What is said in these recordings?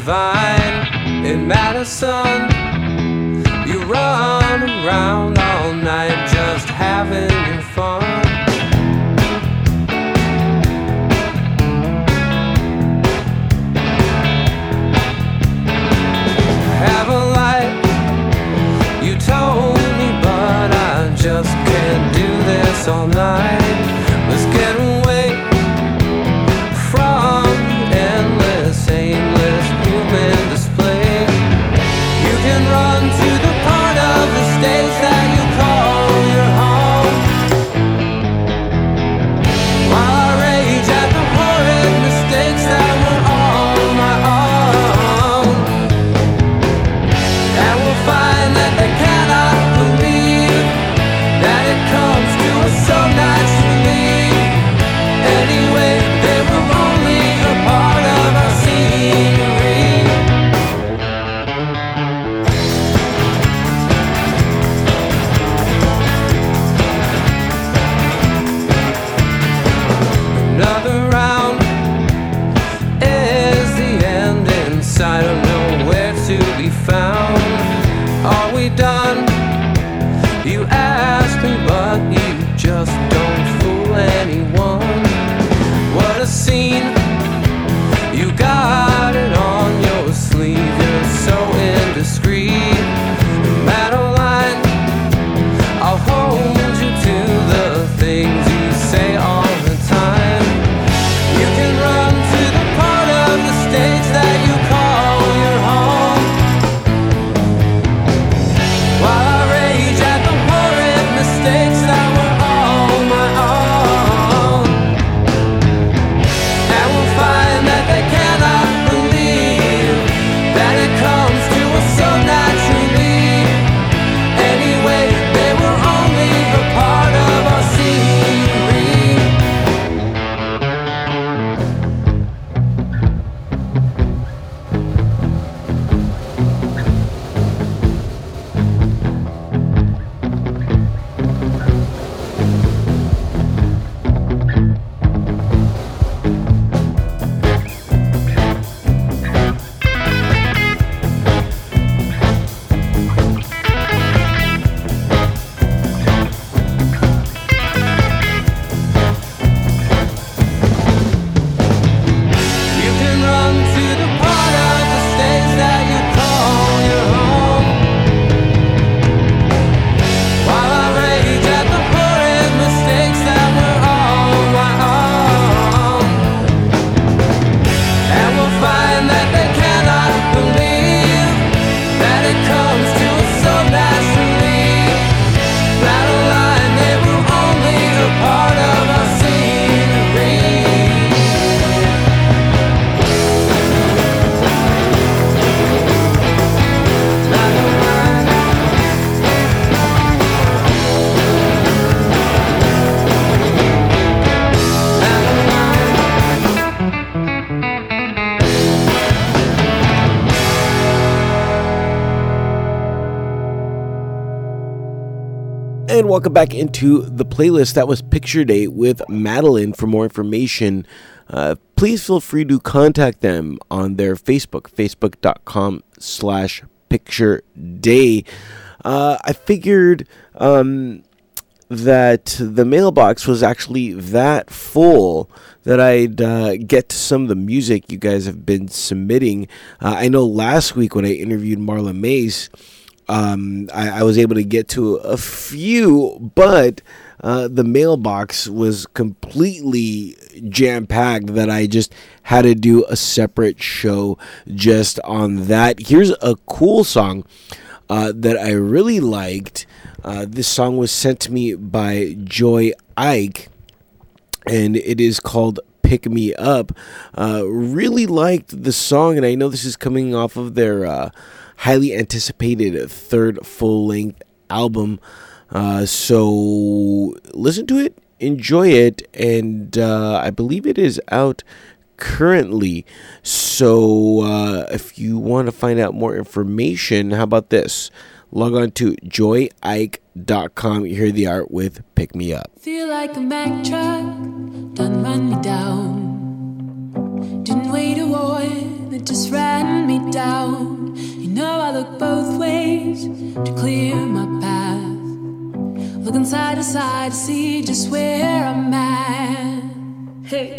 Vine in Madison. You run around all night just having your fun. Have a light, you told me, but I just can't do this all night. Let's get away from endless, aimless human display. You can run to the part of the stage that you call your home, while I rage at the horrid mistakes that were all my own. And we'll find that they cannot believe that it comes to us so naturally. Anyway, they were only a part of our scenery. Another round is the end inside of nowhere to be found. Are we done? You ask me, but you just don't fool anyone. What a scene, you got it on your sleeve. You're so indiscreet, Madeline. I'll hold you to the things you say all the time. You can run to the part of the stage that you call your home, while I rage at the horrid mistakes that were all my own. And we'll find that they cannot believe that it comes to us so naturally. Anyway, they were only a part of our scenery. You can run to the part of the stage that you call your home, while I rage at the horrid mistakes that were all my own. And we'll find that they cannot believe that it comes to us so naturally. Madeline, they were only a part of our scenery. And welcome back into the playlist. That was Picture Day with Madeline. For more information, please feel free to contact them on their Facebook, facebook.com/Picture Day. I figured that the mailbox was actually that full that I'd get to some of the music you guys have been submitting. I know last week when I interviewed Marla Mace, I was able to get to a few, but the mailbox was completely jam-packed that I just had to do a separate show just on that. Here's a cool song that I really liked. This song was sent to me by Joy Ike, and it is called Pick Me Up. Really liked the song, and I know this is coming off of their highly anticipated third full-length album. So listen to it, enjoy it, and I believe it is out currently. So if you want to find out more information, how about this? Log on to joyike.com. You hear the art with Pick Me Up. Feel like a Mack truck done run me down. Didn't wait a war, it just ran me down. You know I look both ways to clear my path. Looking side to side to see just where I'm at. Hey.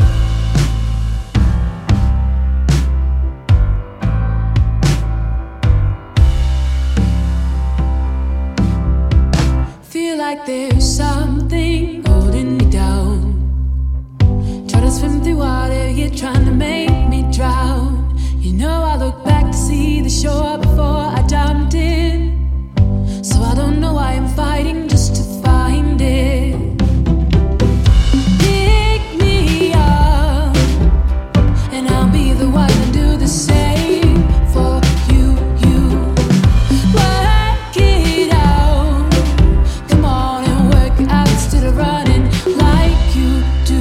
Feel like there's something holding me down. Try to swim through water, you're trying to make me drown. You know I look back to see the shore before I jumped in. So I don't know why I'm fighting just to find it. Pick me up, and I'll be the one to do the same for you. Work it out, come on and work out instead of running like you do.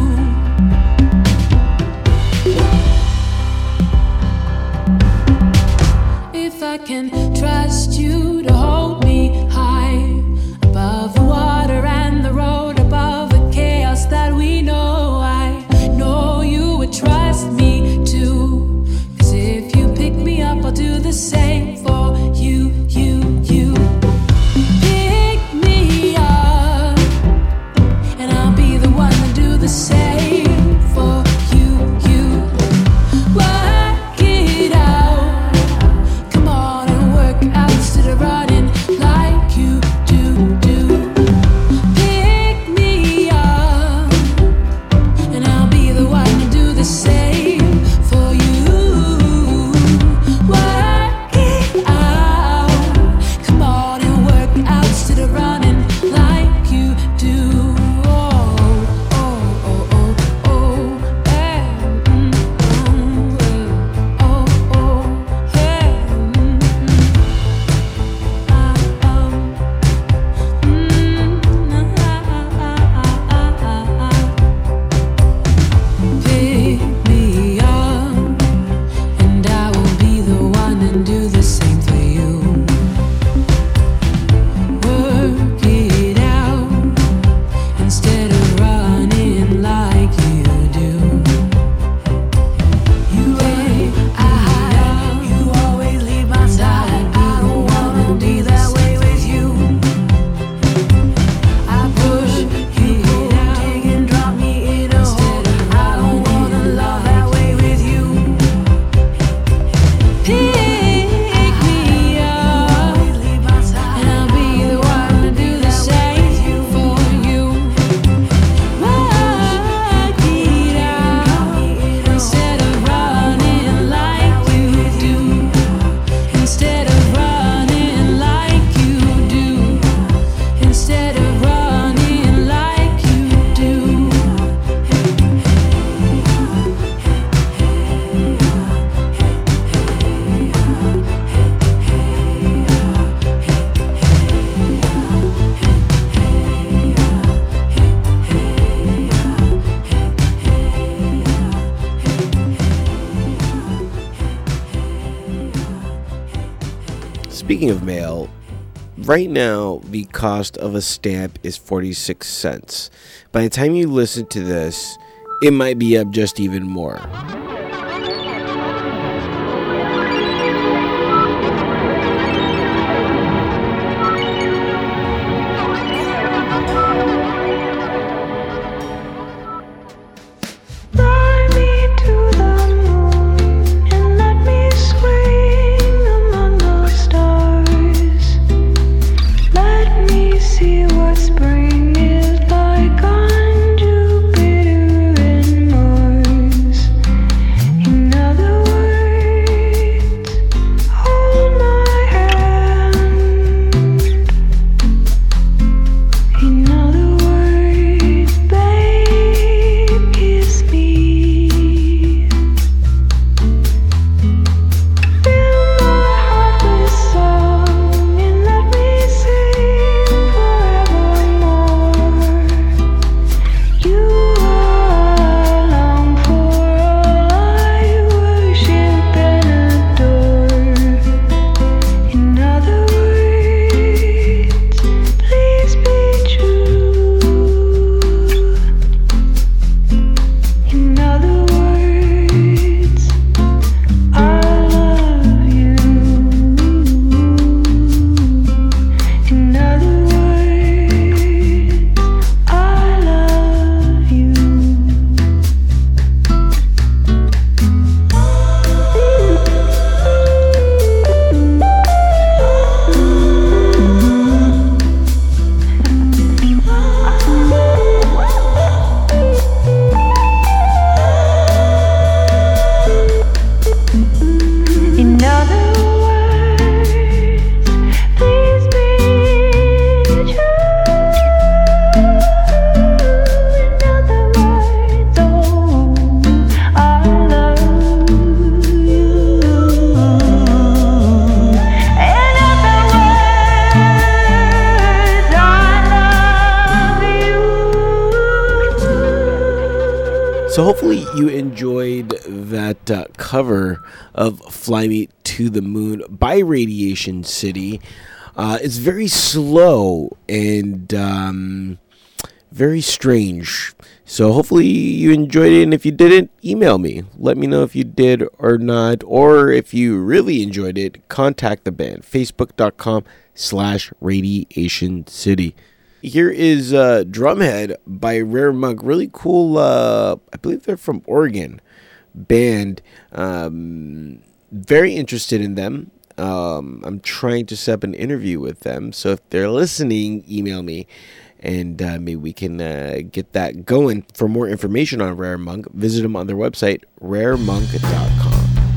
If I can trust you to hold me high above the water and the road, above the chaos that we know, I know you would trust me too. 'Cause if you pick me up, I'll do the same for you. Pick me up, and I'll be the one to do the same for you. Work it out, come on and work out instead of running like you do. Pick me up, and I'll be the one to do the same for you. Work it out, come on and work out instead of running like you do. Pick me up, and I will be the one and do the same for you. Work it out instead of running like you do. You always leave my side. I don't wanna be that way with you. I push you out and drop me in a hole. I don't wanna love that way with you. Pick me up, and I'll be the one to do the same for you. Work it out instead of running like you do. Instead of running like you do. Instead of running like you do. Speaking of mail, right now the cost of a stamp is 46 cents. By the time you listen to this, it might be up just even more. Fly me to the moon and let me swing among those stars. Let me see what spring is like on Jupiter and Mars. So hopefully you enjoyed that cover of Fly Me to the Moon by Radiation City. It's very slow and very strange. So hopefully you enjoyed it, and if you didn't, email me. Let me know if you did or not, or if you really enjoyed it, contact the band, facebook.com/Radiation City. Here is Drumhead by Rare Monk. Really cool, I believe they're from Oregon, band. Very interested in them. I'm trying to set up an interview with them. So if they're listening, email me. And maybe we can get that going. For more information on Rare Monk, visit them on their website, raremonk.com.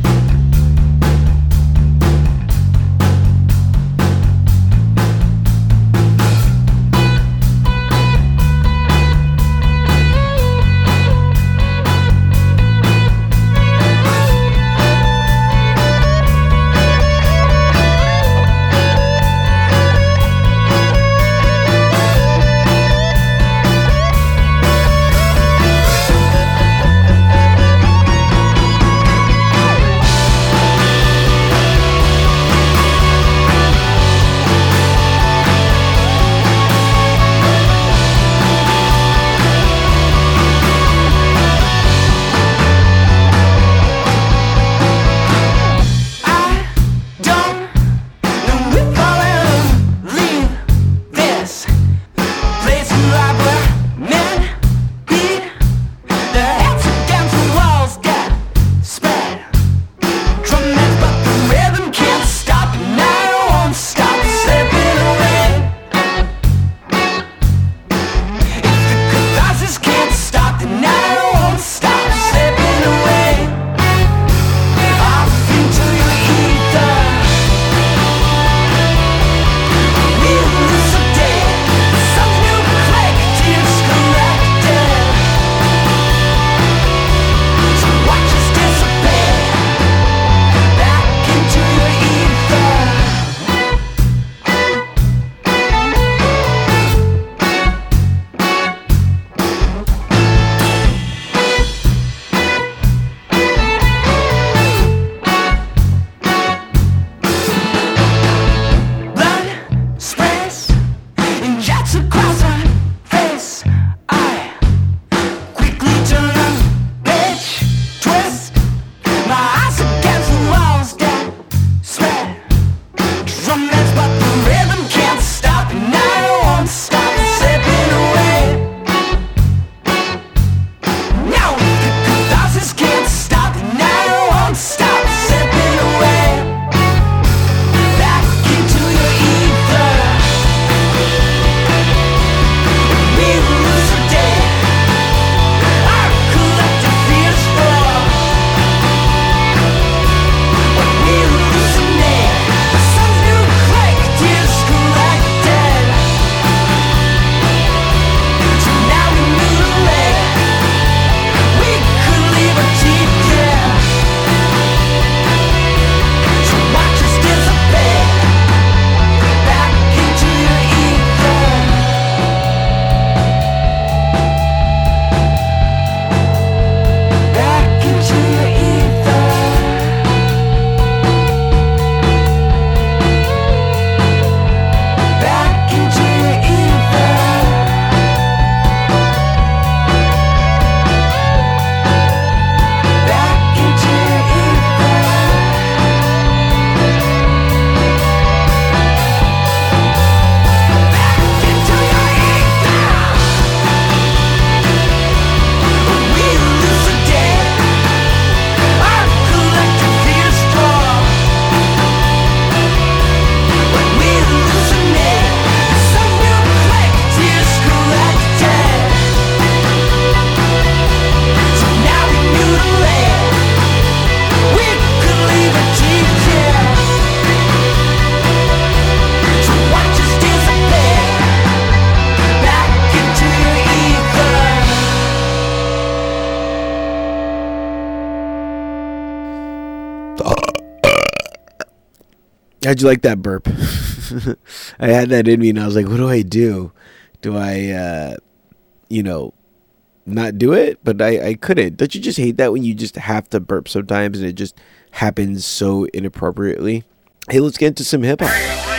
How'd you like that burp? I had that in me, and I was like, what do I do? Do I, not do it, but I couldn't. Don't you just hate that when you just have to burp sometimes and it just happens so inappropriately? Hey, let's get into some hip hop.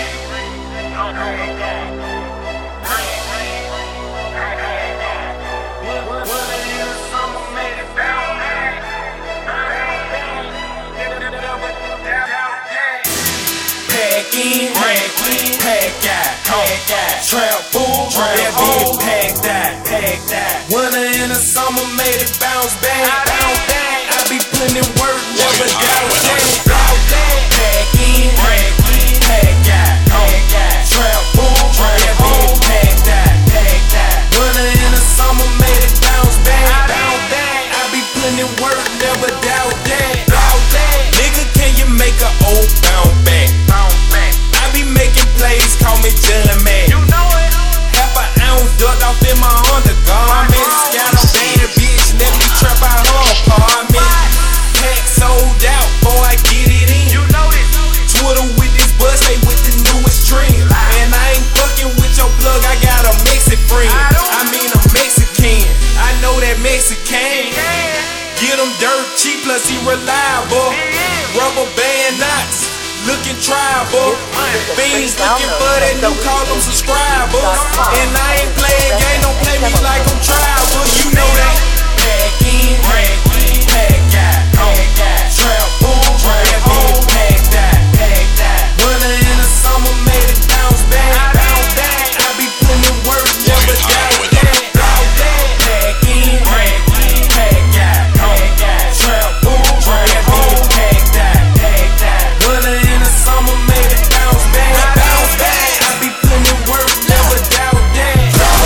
Trap fool, that bitch packed that. Winter in the summer made it bounce back. I be putting in work, never doubt that. Pack in, pack out. Trap fool, that bitch packed that. Winter in the summer made it bounce back. I be putting in work, never doubt that. Nigga, can you make a old bounce back? I be making plays, call me Jelly Man. You know it. Half an ounce ducked off in my undergarments. Got a bad bitch, let me trap out her apartment. Pack sold out, boy, I get it in. You know it. Twitter with this buzz, they with the newest trend. And I ain't fucking with your plug, I got a Mexican friend. I mean a Mexican, I know that Mexican. Get him dirt cheap, plus he reliable. Rubber band knots, looking tribal. Fiends looking for that new, call them subscribers. And I ain't playing game, don't play me like I'm tribal. You know that. Pack in, pack out. Trap fool, that bitch pack that. Winter in the summer made it bounce back. I be putting in work, never doubt that. Pack in, pack out. Trap fool, that bitch pack that. Winter in the summer made it bounce back. I be putting in work, never doubt that.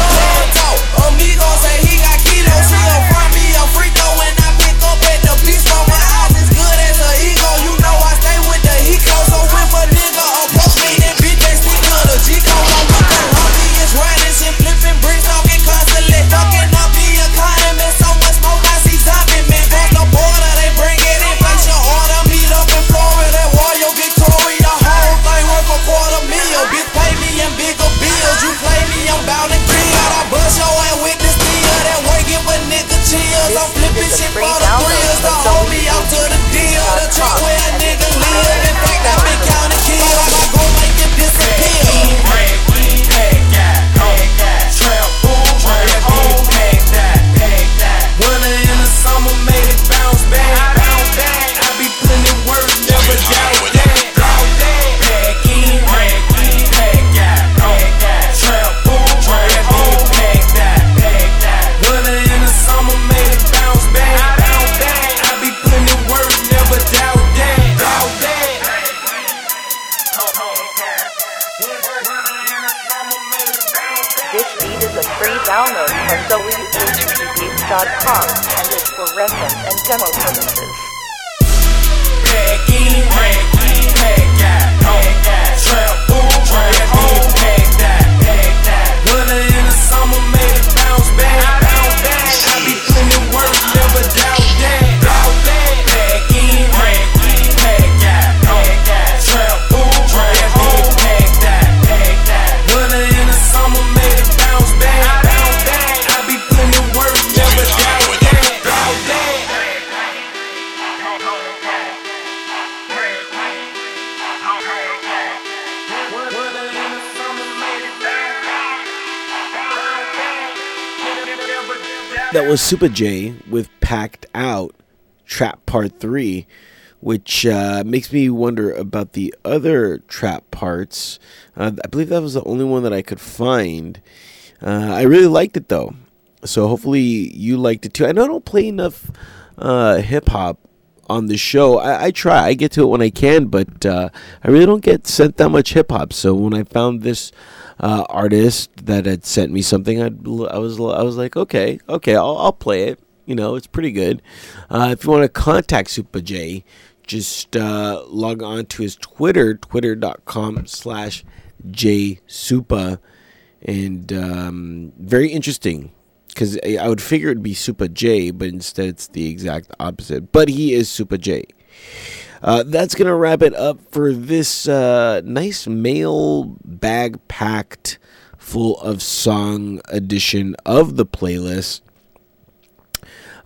Amigo say he got kilos, he gon' find me a freak though. When I pick up at the beach, from my eyes as good as a ego. You know I stay with the Eco, so if a nigga approach me, then bitch they stick to the G-code. I'm with the homie, it's riding shit, flipping bricks, talking constantly, fucking up the economy. So much smoke, I see zombie men. Cross the border, they bring it in, place your order, meet up in Florida, Royal Victoria, whole thing worth $250,000. Bitch pay me in bigger bills, you play me, I'm bound to kill. I bust your ass with the steel, that work give a nigga chills. I'm flipping shit for the thrills, to hold me out to the deal. The truck where a nigga live, in fact I been counting kills. I gon' make it disappear. Trap fool, that bitch pack that. Winter in the summer made it bounce back. I be putting in work, never doubt that. Pack in, pack out. Trap fool, that bitch pack that. Winter in the summer made it bounce back. I be putting in work, never doubt that. This beat is a free download from WHPbeats.com and is for reference and demo purposes. Pack in, pack out. Trap fool, that bitch pack that. Winter in the summer made it bounce back. I be putting in work, never doubt that. Pack in, pack out. Trap fool, that bitch pack that. Winter in the summer made it bounce back. I be putting in work, never doubt that. That was Super J with Packed Out, Trap Part 3, which makes me wonder about the other trap parts. I believe that was the only one that I could find. I really liked it, though. So hopefully you liked it, too. I know I don't play enough hip-hop on the show. I try. I get to it when I can, but I really don't get sent that much hip-hop. So when I found this artist that had sent me something, I was like, okay, I'll play it. You know, it's pretty good. If you want to contact Super J, just log on to his Twitter, twitter.com/jsupa, and very interesting, because I would figure it'd be Super J, but instead it's the exact opposite. But he is Super J. That's going to wrap it up for this nice mail bag packed full of song edition of the playlist.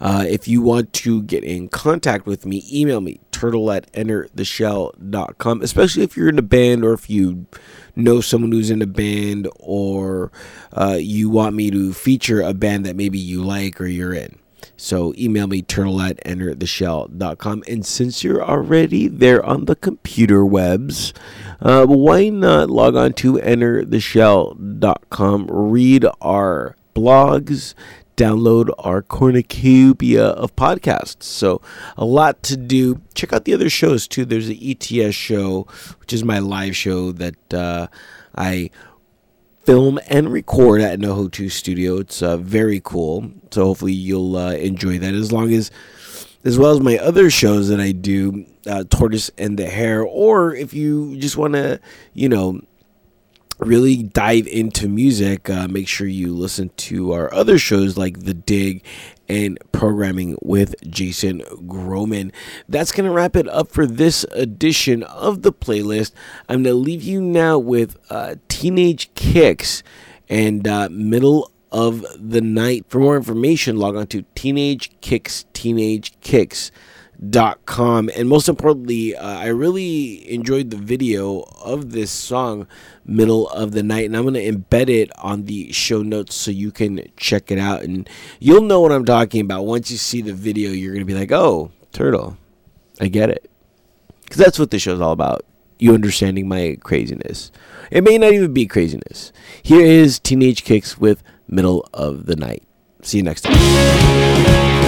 If you want to get in contact with me, email me, turtle@entertheshell.com, especially if you're in a band or if you know someone who's in a band or you want me to feature a band that maybe you like or you're in. So email me, turtle@entertheshell.com. And since you're already there on the computer webs, why not log on to entertheshell.com, read our blogs, download our cornucopia of podcasts. So a lot to do. Check out the other shows too. There's the ETS show, which is my live show that I film and record at NoHo 2 Studio. It's very cool. So hopefully you'll enjoy that, as well as my other shows that I do, Tortoise and the Hare. Or if you just want to, really dive into music, make sure you listen to our other shows like The Dig and Programming with Jason Groman. That's going to wrap it up for this edition of the playlist. I'm going to leave you now with Teenage Kicks and Middle of the Night. For more information, log on to teenagekicks.com. And most importantly, I really enjoyed the video of this song, Middle of the Night, and I'm going to embed it on the show notes so you can check it out, and you'll know what I'm talking about. Once you see the video, you're going to be like, oh, Turtle, I get it. Because that's what this show's all about, you understanding my craziness. It may not even be craziness. Here is Teenage Kicks with Middle of the Night. See you next time.